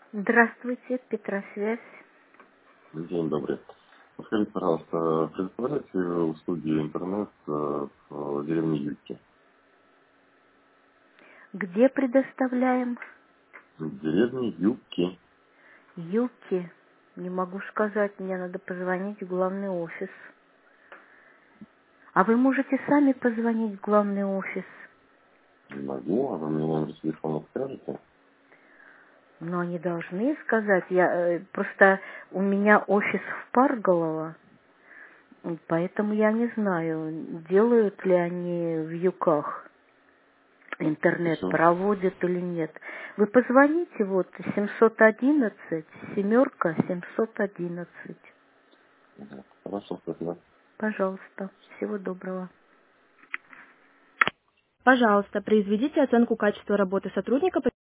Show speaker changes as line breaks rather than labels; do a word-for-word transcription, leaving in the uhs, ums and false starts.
Здравствуйте, Петросвязь.
День добрый. Скажите, пожалуйста, предоставляете услуги интернет э, в деревне Юрки?
Где предоставляем?
В деревне Юрки.
Юки. Не могу сказать, мне надо позвонить в главный офис. А вы можете сами позвонить в главный офис?
Не могу, а вы мне номер телефона скажете?
Но они должны сказать. Я э, просто у меня офис в Парголово, поэтому я не знаю, делают ли они в Юках. Интернет
Хорошо.
проводят или нет. Вы позвоните, вот, семьсот одиннадцать, семерка, семьсот одиннадцать.
Хорошо, спасибо.
Пожалуйста. Всего доброго.
Пожалуйста, произведите оценку качества работы сотрудника